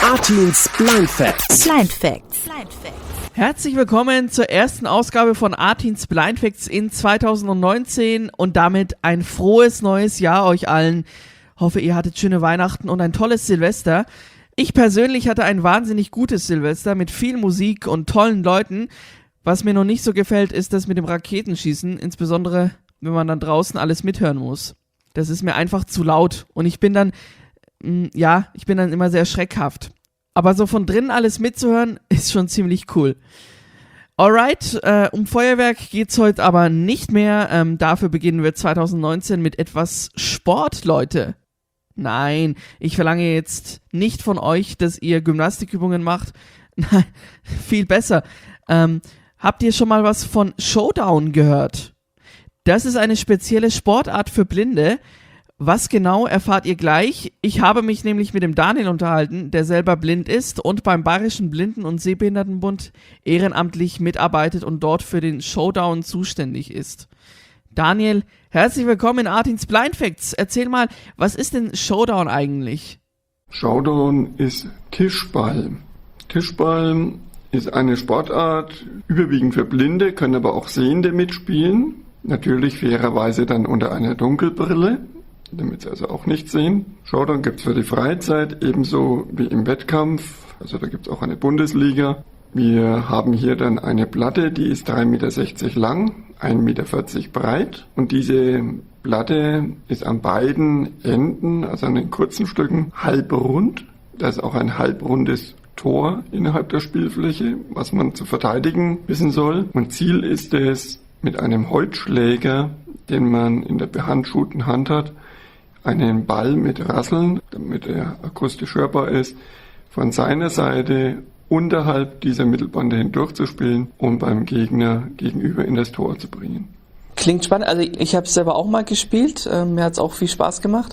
Artins Blind Facts. Blind Facts. Herzlich willkommen zur ersten Ausgabe von Artins Blind Facts in 2019 und damit ein frohes neues Jahr euch allen. Hoffe, ihr hattet schöne Weihnachten und ein tolles Silvester. Ich persönlich hatte ein wahnsinnig gutes Silvester mit viel Musik und tollen Leuten. Was mir noch nicht so gefällt, ist das mit dem Raketenschießen, insbesondere wenn man dann draußen alles mithören muss. Das ist mir einfach zu laut und ich bin dann immer sehr schreckhaft. Aber so von drinnen alles mitzuhören, ist schon ziemlich cool. Alright, um Feuerwerk geht's heute aber nicht mehr. Dafür beginnen wir 2019 mit etwas Sport, Leute. Nein, ich verlange jetzt nicht von euch, dass ihr Gymnastikübungen macht. Nein, viel besser. Habt ihr schon mal was von Showdown gehört? Das ist eine spezielle Sportart für Blinde. Was genau, erfahrt ihr gleich. Ich habe mich nämlich mit dem Daniel unterhalten, der selber blind ist und beim Bayerischen Blinden- und Sehbehindertenbund ehrenamtlich mitarbeitet und dort für den Showdown zuständig ist. Daniel, herzlich willkommen in Artins Blind Facts. Erzähl mal, was ist denn Showdown eigentlich? Showdown ist Tischball. Tischball ist eine Sportart, überwiegend für Blinde, können aber auch Sehende mitspielen. Natürlich fairerweise dann unter einer Dunkelbrille, damit sie also auch nicht sehen. Showdown gibt's für die Freizeit, ebenso wie im Wettkampf. Also da gibt's auch eine Bundesliga. Wir haben hier dann eine Platte, die ist 3,60 Meter lang, 1,40 Meter breit. Und diese Platte ist an beiden Enden, also an den kurzen Stücken, halbrund. Da ist auch ein halbrundes Tor innerhalb der Spielfläche, was man zu verteidigen wissen soll. Und Ziel ist es, mit einem Holzschläger, den man in der behandschuhten Hand hat, einen Ball mit Rasseln, damit er akustisch hörbar ist, von seiner Seite unterhalb dieser Mittelbande hindurchzuspielen, um beim Gegner gegenüber in das Tor zu bringen. Klingt spannend. Also ich habe es selber auch mal gespielt. Mir hat es auch viel Spaß gemacht,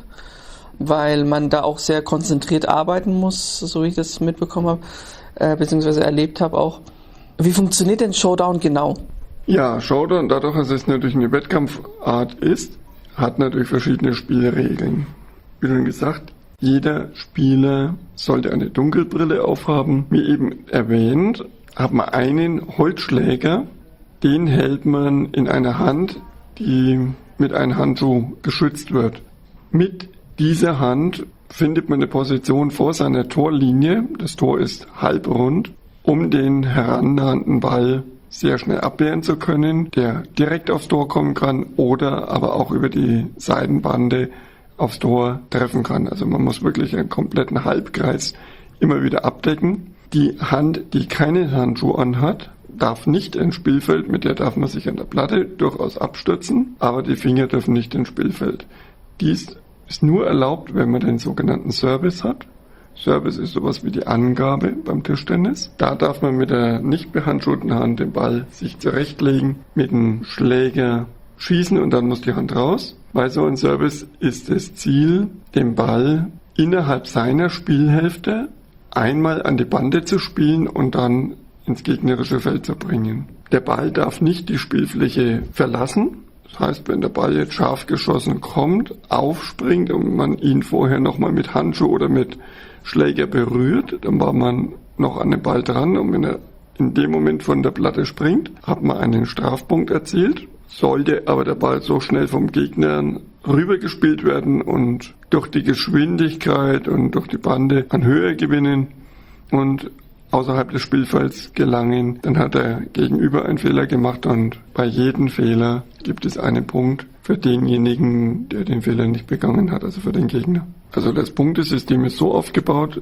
weil man da auch sehr konzentriert arbeiten muss, so wie ich das mitbekommen habe, beziehungsweise erlebt habe auch. Wie funktioniert denn Showdown genau? Ja, Showdown, dadurch, dass es natürlich eine Wettkampfart ist, hat natürlich verschiedene Spielregeln. Wie schon gesagt, jeder Spieler sollte eine Dunkelbrille aufhaben. Wie eben erwähnt, hat man einen Holzschläger, den hält man in einer Hand, die mit einem Handschuh geschützt wird. Mit dieser Hand findet man eine Position vor seiner Torlinie, das Tor ist halbrund, um den herannahenden Ball sehr schnell abwehren zu können, der direkt aufs Tor kommen kann oder aber auch über die Seitenbande aufs Tor treffen kann. Also man muss wirklich einen kompletten Halbkreis immer wieder abdecken. Die Hand, die keinen Handschuh anhat, darf nicht ins Spielfeld, mit der darf man sich an der Platte durchaus abstützen, aber die Finger dürfen nicht ins Spielfeld. Dies ist nur erlaubt, wenn man den sogenannten Service hat. Service ist sowas wie die Angabe beim Tischtennis. Da darf man mit der nicht behandschuhten Hand den Ball sich zurechtlegen, mit dem Schläger schießen und dann muss die Hand raus. Bei so einem Service ist das Ziel, den Ball innerhalb seiner Spielhälfte einmal an die Bande zu spielen und dann ins gegnerische Feld zu bringen. Der Ball darf nicht die Spielfläche verlassen. Das heißt, wenn der Ball jetzt scharf geschossen kommt, aufspringt und man ihn vorher nochmal mit Handschuh oder mit Schläger berührt, dann war man noch an dem Ball dran und wenn er in dem Moment von der Platte springt, hat man einen Strafpunkt erzielt. Sollte aber der Ball so schnell vom Gegner rübergespielt werden und durch die Geschwindigkeit und durch die Bande an Höhe gewinnen und außerhalb des Spielfelds gelangen, dann hat der Gegenüber einen Fehler gemacht und bei jedem Fehler gibt es einen Punkt für denjenigen, der den Fehler nicht begangen hat, also für den Gegner. Also das Punktesystem ist so aufgebaut,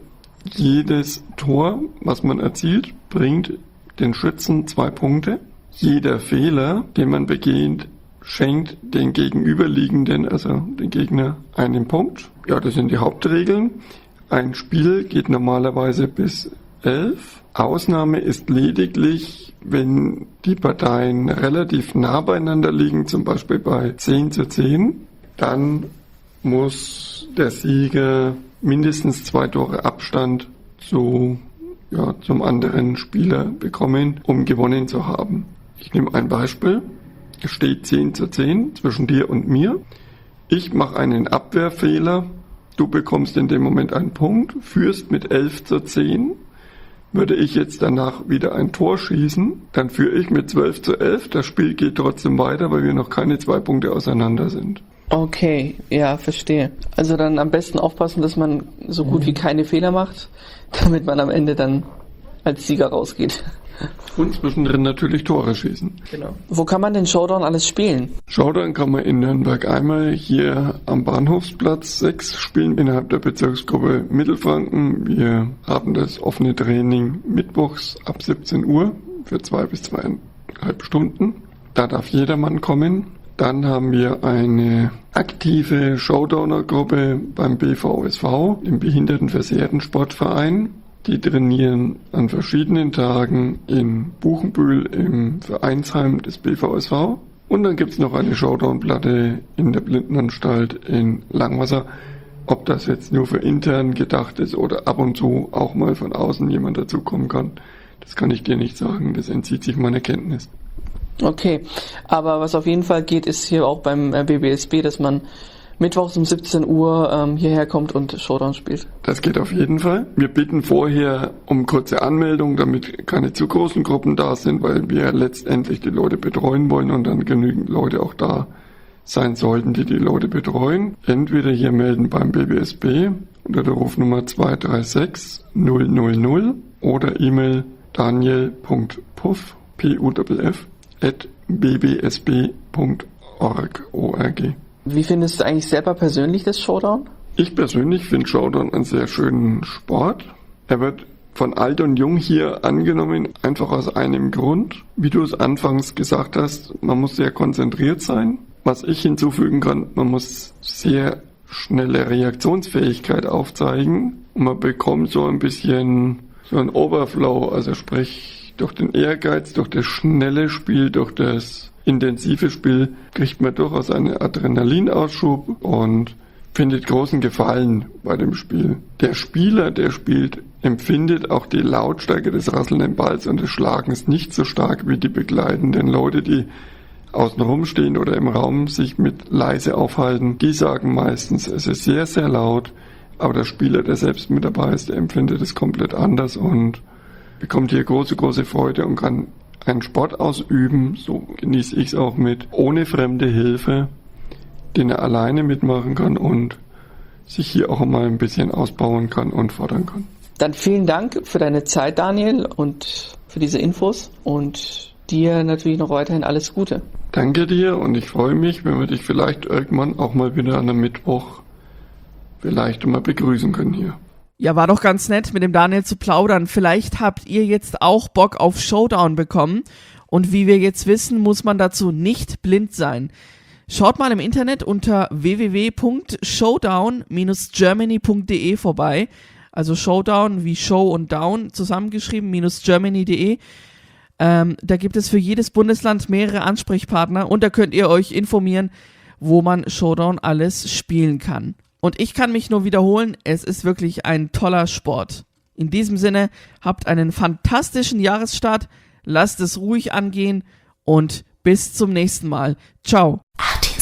jedes Tor, was man erzielt, bringt den Schützen 2 Punkte. Jeder Fehler, den man begeht, schenkt den Gegenüberliegenden, also den Gegner, einen Punkt. Ja, das sind die Hauptregeln. Ein Spiel geht normalerweise bis 11. Ausnahme ist lediglich, wenn die Parteien relativ nah beieinander liegen, zum Beispiel bei 10:10, dann muss der Sieger mindestens 2 Tore Abstand zum anderen Spieler bekommen, um gewonnen zu haben. Ich nehme ein Beispiel. Es steht 10:10 zwischen dir und mir. Ich mache einen Abwehrfehler du bekommst in dem Moment einen Punkt, führst mit 11:10. Würde ich jetzt danach wieder ein Tor schießen, dann führe ich mit 12:11. Das Spiel geht trotzdem weiter, weil wir noch keine 2 Punkte auseinander sind. Okay, ja, verstehe. Also dann am besten aufpassen, dass man so gut wie keine Fehler macht, damit man am Ende dann als Sieger rausgeht. Und zwischendrin natürlich Tore schießen. Genau. Wo kann man den Showdown alles spielen? Showdown kann man in Nürnberg einmal hier am Bahnhofsplatz 6 spielen, innerhalb der Bezirksgruppe Mittelfranken. Wir haben das offene Training mittwochs ab 17 Uhr für 2 bis 2,5 Stunden. Da darf jedermann kommen. Dann haben wir eine aktive Showdowner-Gruppe beim BVSV, dem Behindertenversehrten-Sportverein. Die trainieren an verschiedenen Tagen in Buchenbühl im Vereinsheim des BVSV. Und dann gibt's noch eine Showdown-Platte in der Blindenanstalt in Langwasser. Ob das jetzt nur für intern gedacht ist oder ab und zu auch mal von außen jemand dazukommen kann, das kann ich dir nicht sagen. Das entzieht sich meiner Kenntnis. Okay, aber was auf jeden Fall geht, ist hier auch beim BBSB, dass man mittwochs um 17 Uhr hierher kommt und Showdown spielt. Das geht auf jeden Fall. Wir bitten vorher um kurze Anmeldung, damit keine zu großen Gruppen da sind, weil wir letztendlich die Leute betreuen wollen und dann genügend Leute auch da sein sollten, die Leute betreuen. Entweder hier melden beim BBSB unter der Rufnummer 236 000 oder E-Mail daniel.puff, P-U-F-F, @bbsb.org. Wie findest du eigentlich selber persönlich das Showdown? Ich persönlich finde Showdown einen sehr schönen Sport. Er wird von alt und jung hier angenommen, einfach aus einem Grund. Wie du es anfangs gesagt hast, man muss sehr konzentriert sein. Was ich hinzufügen kann, man muss sehr schnelle Reaktionsfähigkeit aufzeigen. Und man bekommt so ein bisschen so ein Overflow, also sprich durch den Ehrgeiz, durch das schnelle Spiel, durch das intensive Spiel kriegt man durchaus einen Adrenalinausschub und findet großen Gefallen bei dem Spiel. Der Spieler, der spielt, empfindet auch die Lautstärke des rasselnden Balls und des Schlagens nicht so stark wie die begleitenden Leute, die außen rumstehen oder im Raum sich mit leise aufhalten. Die sagen meistens, es ist sehr, sehr laut, aber der Spieler, der selbst mit dabei ist, der empfindet es komplett anders und bekommt hier große, große Freude und kann einen Sport ausüben, so genieße ich es auch mit, ohne fremde Hilfe, den er alleine mitmachen kann und sich hier auch mal ein bisschen ausbauen kann und fordern kann. Dann vielen Dank für deine Zeit, Daniel, und für diese Infos und dir natürlich noch weiterhin alles Gute. Danke dir und ich freue mich, wenn wir dich vielleicht irgendwann auch mal wieder an einem Mittwoch vielleicht mal begrüßen können hier. Ja, war doch ganz nett, mit dem Daniel zu plaudern. Vielleicht habt ihr jetzt auch Bock auf Showdown bekommen. Und wie wir jetzt wissen, muss man dazu nicht blind sein. Schaut mal im Internet unter www.showdown-germany.de vorbei. Also Showdown wie Show und Down zusammengeschrieben, -germany.de. Da gibt es für jedes Bundesland mehrere Ansprechpartner und da könnt ihr euch informieren, wo man Showdown alles spielen kann. Und ich kann mich nur wiederholen, es ist wirklich ein toller Sport. In diesem Sinne, habt einen fantastischen Jahresstart, lasst es ruhig angehen und bis zum nächsten Mal. Ciao.